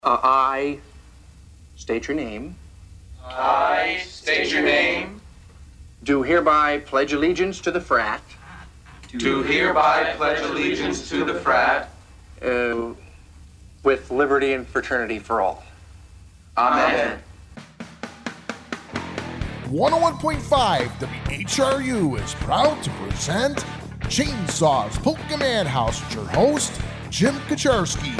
I state your name. I state your name. Do hereby pledge allegiance to the frat. Do hereby pledge allegiance to the frat. With liberty and fraternity for all. Amen. 101.5 WHRU is proud to present Chainsaw's Polka Madhouse with your host, Jim Kaczarski.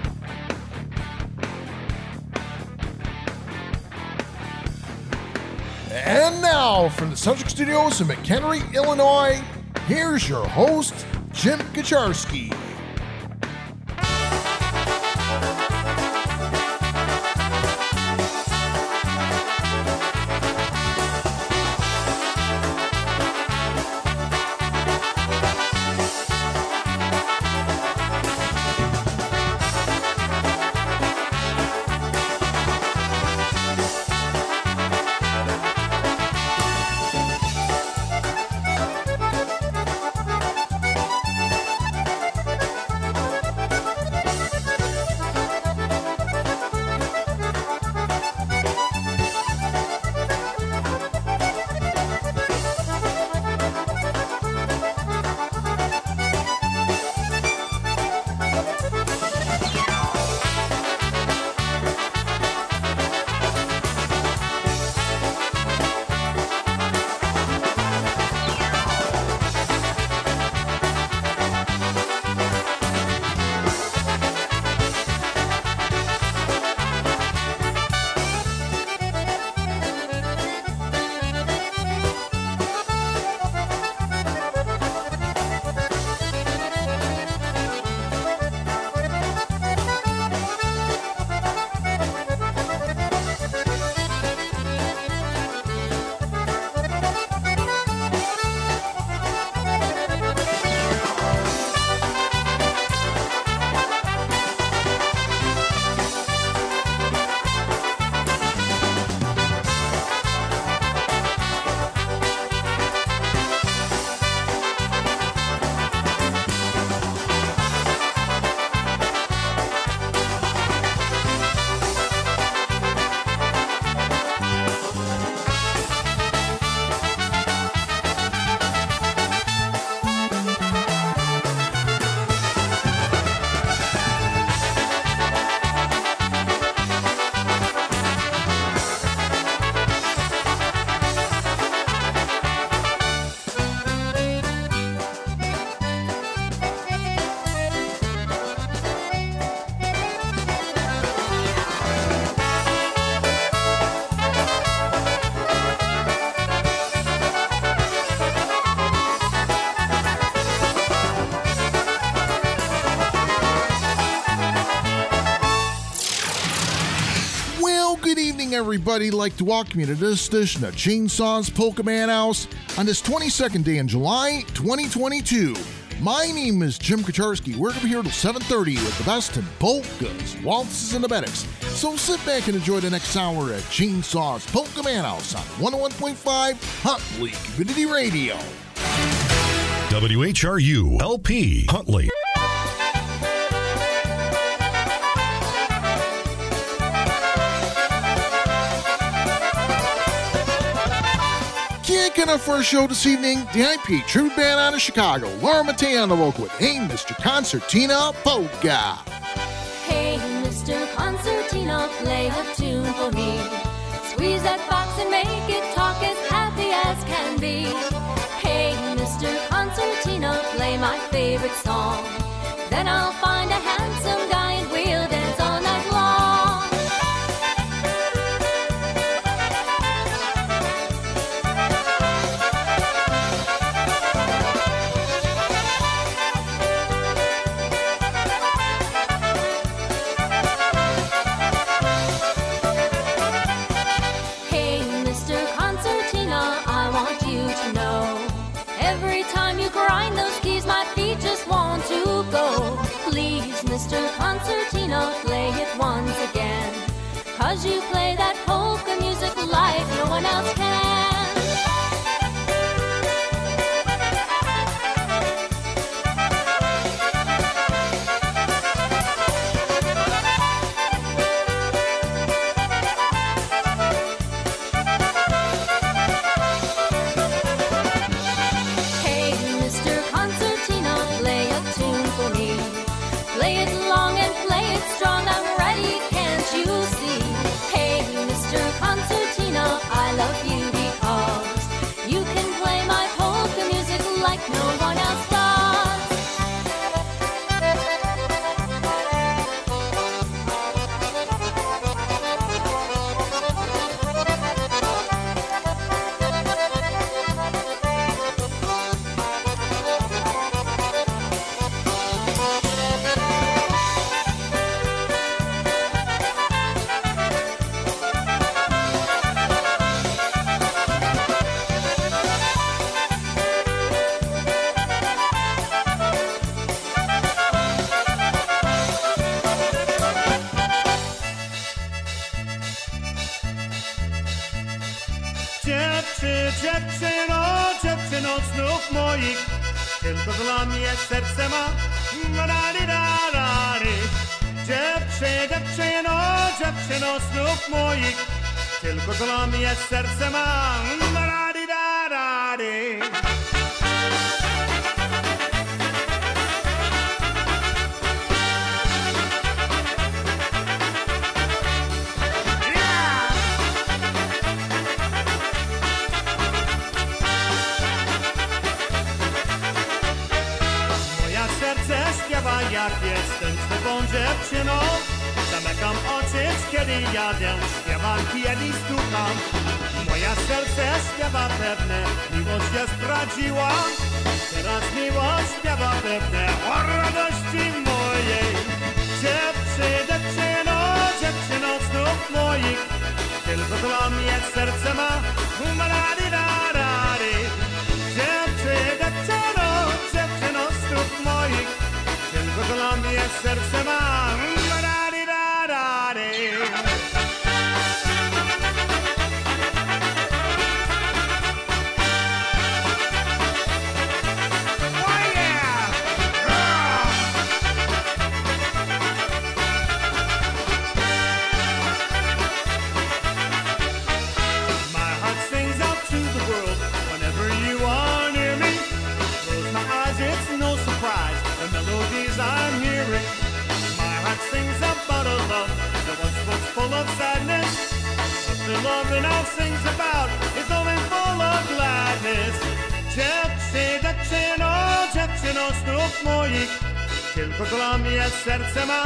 And now, from the Subject Studios in McHenry, Illinois, here's your host, Jim Kaczarski. Everybody, like to welcome you to this edition of Chainsaw's Polka Madhouse on this 22nd day in July 2022. My name is Jim Kaczarski. We're going to be here till 7:30 with the best in polkas, waltzes, and abetics. So sit back and enjoy the next hour at Chainsaw's Polka Madhouse on 101.5 Huntley Community Radio. WHRU LP Huntley. Kicking off our show this evening, the IPA tribute band out of Chicago, Laura Mateo on the vocal with Hey Mr. Concertina Polka. Hey Mr. Concertina, play a tune for me. Squeeze that box and make it talk as happy as can be. Hey Mr. Concertina, play my favorite song. Then I'll find a handsome guy and we'll dance all night long. Mr. Concertina, play it once again. 'Cause you play that polka music like no one else can. dziewczyno snów moich, tylko dla mnie serce ma. Dziewczyno snów moich, tylko dla mnie serce ma. Śpiewa, jak jestem twą dziewczyną. Zamykam oczy, kiedy jadę, śpiewam, kiedy stukam. Moja serce śpiewa pewne, miłość jest prawdziwa. Teraz miłość śpiewa pewne o radości mojej. Dziewczyno snów moich, tylko dla mnie serce ma. Dziewczyno snów moich, tylko dla mnie serce ma. Full of sadness, but the love it now sings about is only full of gladness. Dziewczyno snów moich, tylko dla mnie serce ma.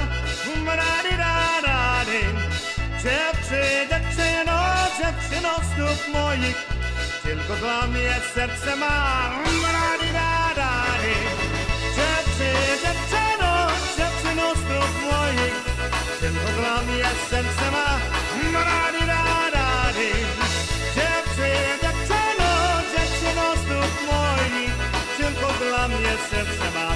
Dziewczyno snów moich, tylko dla mnie serce ma. Dziewczyno snów moich, tylko dla mnie serce ma. Dziewczyno snów moich, tylko dla mnie serce ma.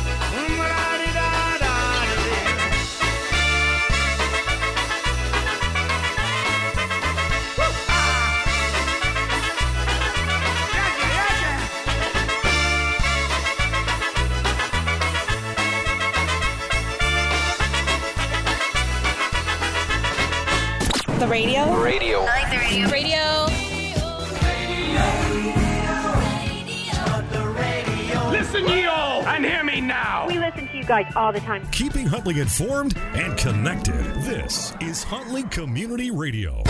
The radio? Radio. I like the radio. Listen, ye all, and hear me now. We listen to you guys all the time. Keeping Huntley informed and connected. This is Huntley Community Radio.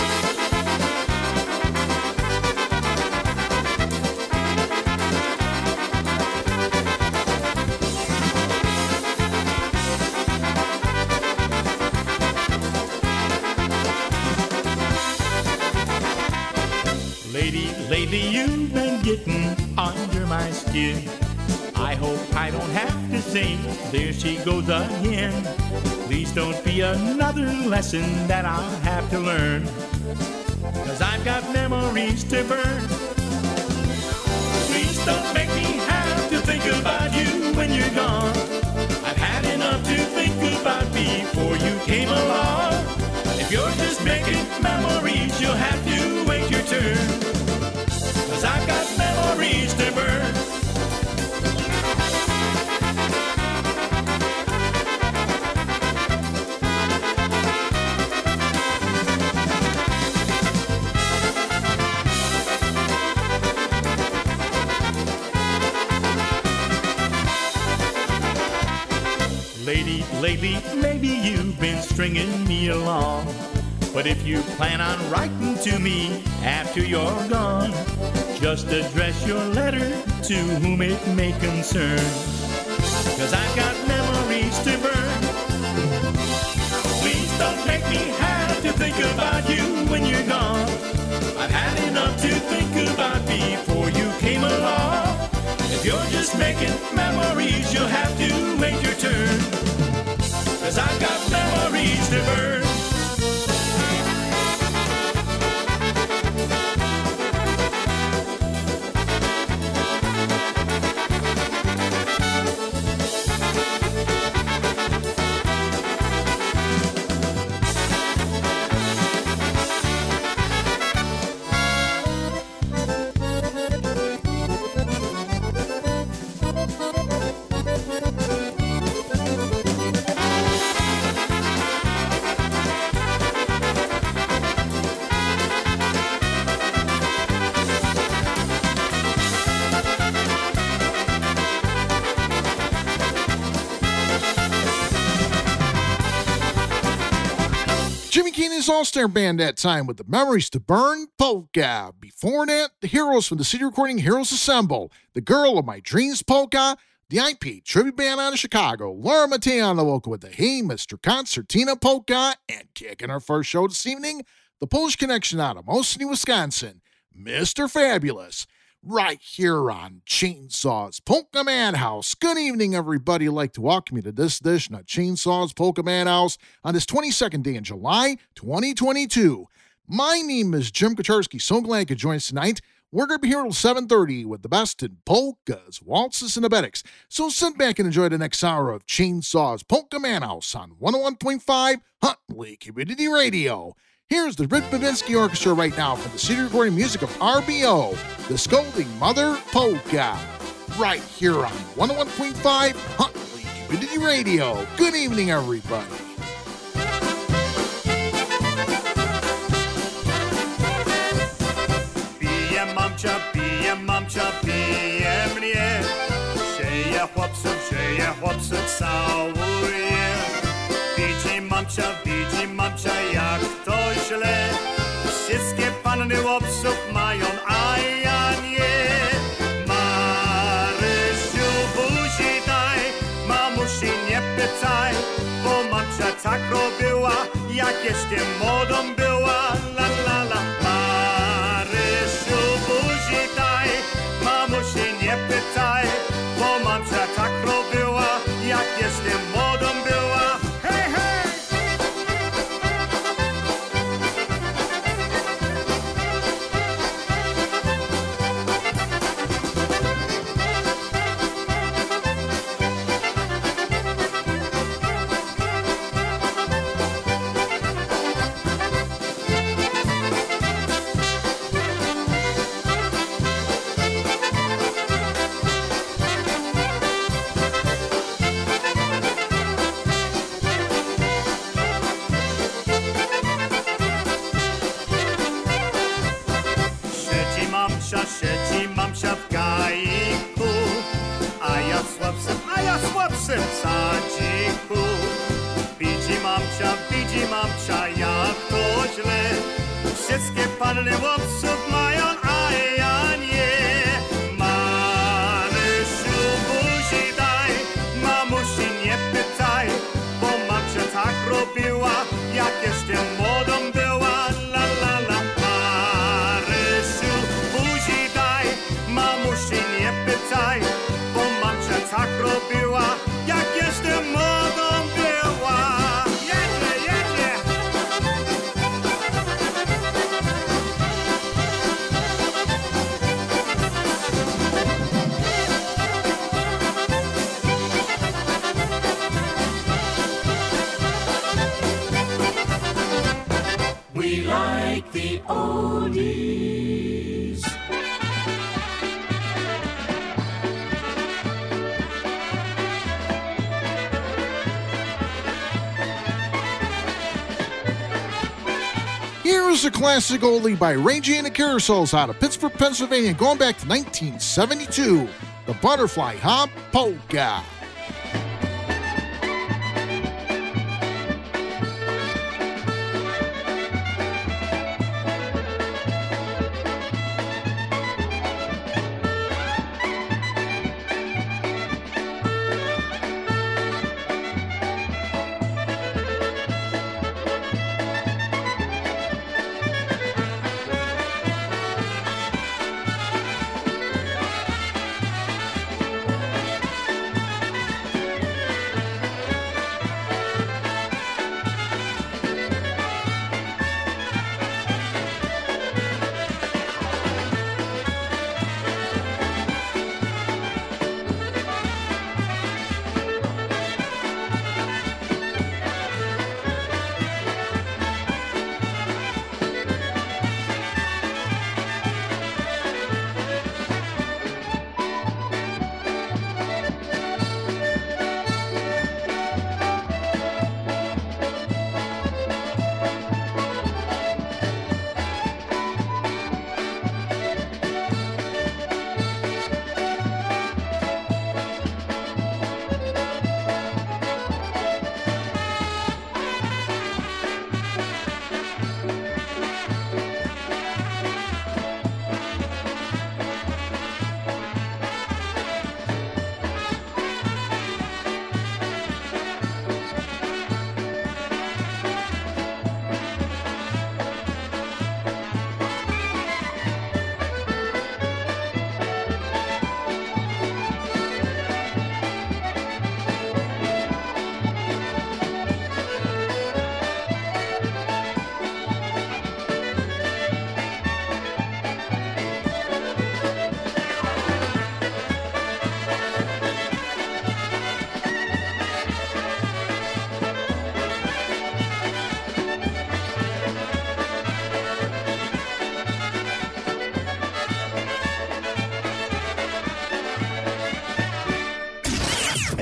Lately you've been getting under my skin. I hope I don't have to say, there she goes again. Please don't be another lesson that I'll have to learn, 'cause I've got memories to burn. Please don't make me have to think about you when you're gone. I've had enough to think about before you came along. If you're just making memories, you'll have to wait your turn, 'cause I've got memories to burn. Lately, maybe you've been stringing me along, but if you plan on writing to me after you're gone, just address your letter to whom it may concern, 'cause I've got memories to burn. Please don't make me have to think about you when you're gone. I've had enough to think about before you came along. If you're just making memories, you'll have to wait your turn, 'cause I've got memories to burn. Jimmy Keenan's All-Star Band that time with the Memories to Burn polka. Before that, the Heroes from the CD recording Heroes Assemble, The Girl of My Dreams polka, the IP tribute band out of Chicago, Laura Mateo on the vocal with the Hey Mr. Concertina polka, and kicking our first show this evening, the Polish Connection out of Mosinee, Wisconsin, Mr. Fabulous, right here on Chainsaw's Polka Madhouse. Good evening, everybody. I'd like to welcome you to this edition of Chainsaw's Polka Madhouse on this 22nd day in July, 2022. My name is Jim Kaczarski. So glad you could join us tonight. We're going to be here until 7:30 with the best in polkas, waltzes, and abetics. So sit back and enjoy the next hour of Chainsaw's Polka Madhouse on 101.5 Huntley Community Radio. Here's the Rip Babinsky Orchestra right now from the CD recording music of RBO, the Scolding Mother Polka, right here on 101.5 Huntley Community Radio. Good evening, everybody. Pije mamcia, pije mnie. Sieje chłopców całuje. Widzi mamcia, jak to źle. Wszystkie panny chłopców mają, a ja nie. Marysiu, buzi daj, mamusi nie pytaj, bo mamcia tak robiła, jak jeszcze młodą była. La la la. Marysiu, buzi daj, mamusi nie pytaj, bo mamcia tak robiła, jak jeszcze młodą była. Hej, hej! Siedzi mamcia w gajku, a ja z chłopcem w sadziku. Widzi mamcia, jak to źle. Wszystkie panny chłopców mają, a ja nie. Marysiu, buzi daj, mamusi nie pytaj, bo mamcia tak robiła, jak jeszcze młodą była. La la la. Marysiu, buzi daj, mamusi nie pytaj, bo mamcia tak robiła, jak jeszcze młodą była. Jedzie! We like the oldies. Here's a classic oldie by Ray J and the Carousels out of Pittsburgh, Pennsylvania, going back to 1972, the Butterfly Hop Polka.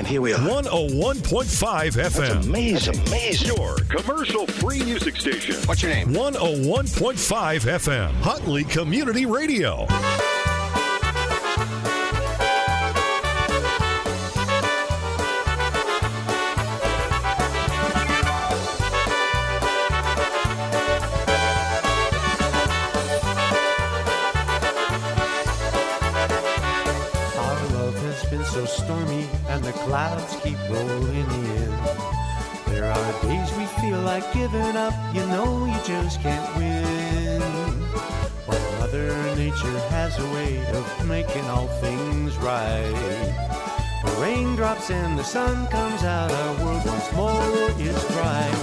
here we are. 101.5 FM. Amazing. Your commercial-free music station. What's your name? 101.5 FM. Huntley Community Radio. So stormy and the clouds keep rolling in. There are days we feel like giving up, you know you just can't win. But Mother Nature has a way of making all things right. The raindrops and the sun comes out, our world once more is bright.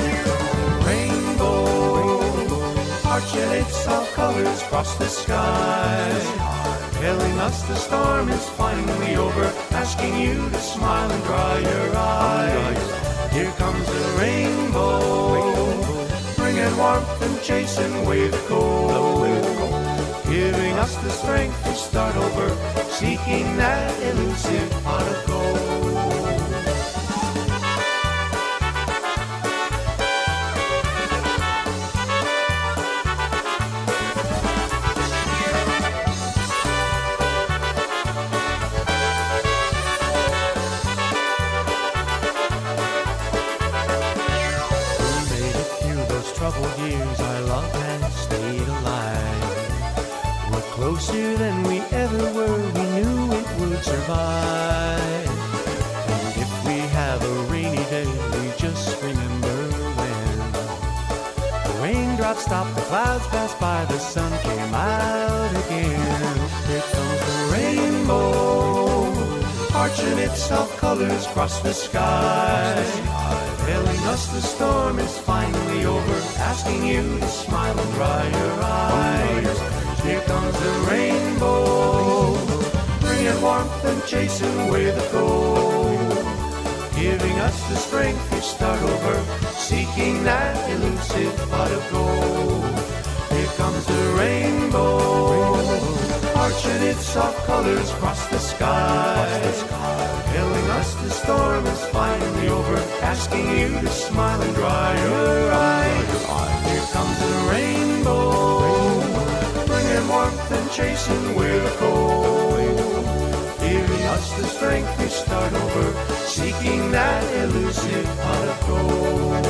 Rainbow, arching its soft colors across the sky, telling us the storm is finally over, asking you to smile and dry your eyes. Here comes the rainbow, bringing warmth and chasing away the cold, giving us the strength to start over, seeking that elusive pot of gold. Years our love has stayed alive. We're closer than we ever were, we knew it would survive. And if we have a rainy day, we just remember when the raindrops stopped, the clouds passed by, the sun came out again. Here comes the rainbow, arching its soft colors across the sky, telling us the storm is finally over, asking you to smile and dry your eyes. Here comes the rainbow, bringing warmth and chasing away the cold, giving us the strength to start over, seeking that elusive pot of gold. Here comes the rainbow, arching its soft colors across the sky, telling us the storm is finally over, asking you to smile and dry your eyes. Here comes the rainbow, bringing warmth and chasing away the cold, giving us the strength to start over, seeking that elusive pot of gold.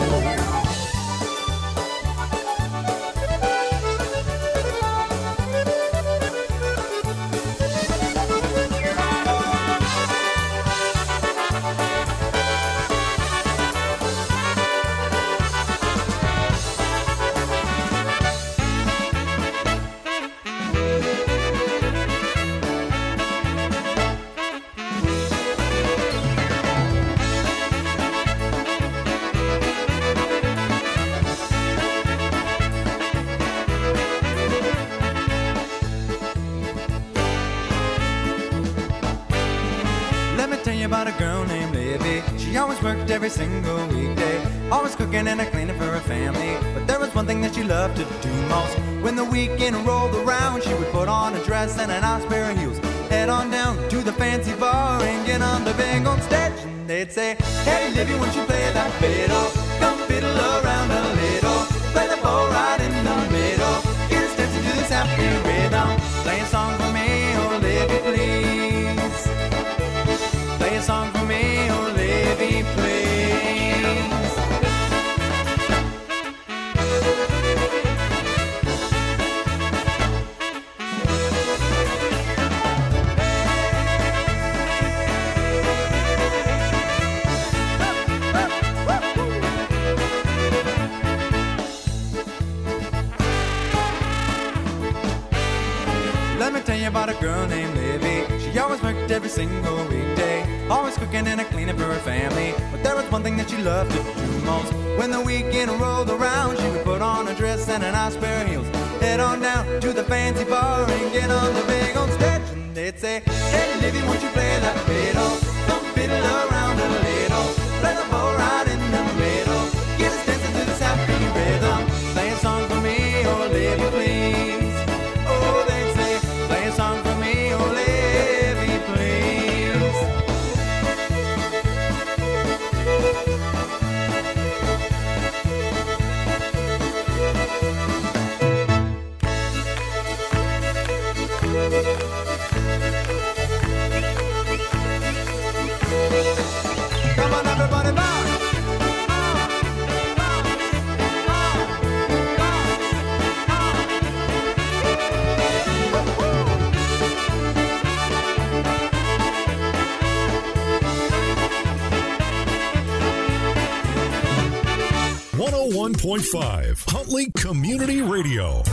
About a girl named Libby. She always worked every single weekday, always cooking and cleaning for her family. But there was one thing that she loved to do most. When the weekend rolled around, she would put on a dress and a nice pair of heels, head on down to the fancy bar and get on the big old stage. And they'd say, hey Libby, won't you play that fiddle? Come fiddle around a little, play the bow right in the middle, get us dancing to this happy rhythm. Play a song for me, oh Libby, please. Play a song for me, oh Libby, please. Let me tell you about a girl named Libby. She always worked every single weekday, always cooking and cleaning for her family. But there was one thing that she loved to do most. When the weekend rolled around, she would put on a dress and a nice pair of heels, head on down to the fancy bar and get on the big old stage. And they'd say, hey Libby, won't you play that fiddle? Come fiddle around a little, play the bow right in the middle, get us dancing to this happy rhythm. Play a song for me, oh Libby, please. Oh, they'd say, play a song for me, oh Libby, please. 101.5 Huntley Community Radio.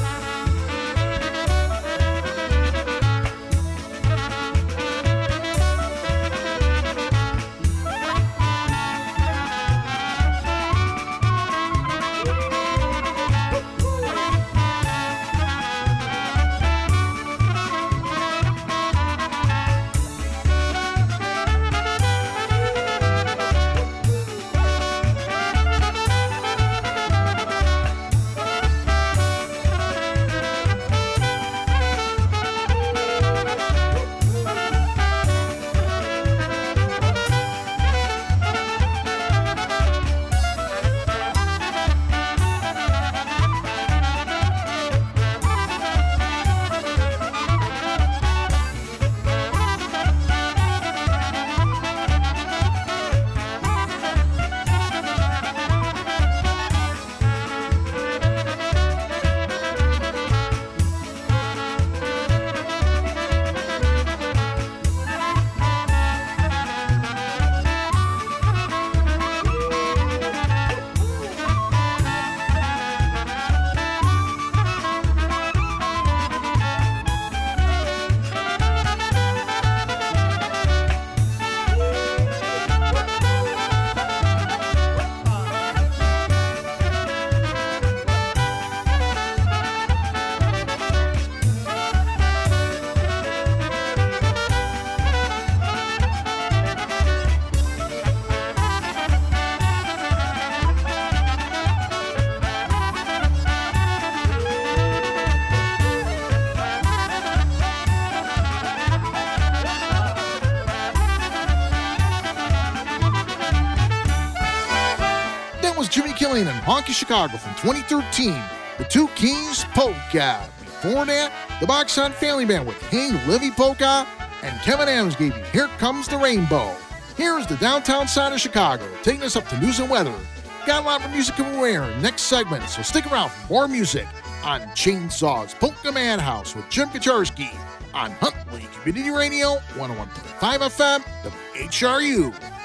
And Honky Chicago from 2013, the Two Keys Polka. Before that, the Box Hunt Family Band with Hang Livy Polka, and Kevin Adams gave you Here Comes the Rainbow. Here's the downtown side of Chicago, taking us up to news and weather. Got a lot more music coming away in our next segment, so stick around for more music on Chainsaw's Polka Madhouse with Jim Kaczarski on Huntley Community Radio, 101.5 FM, WHRU.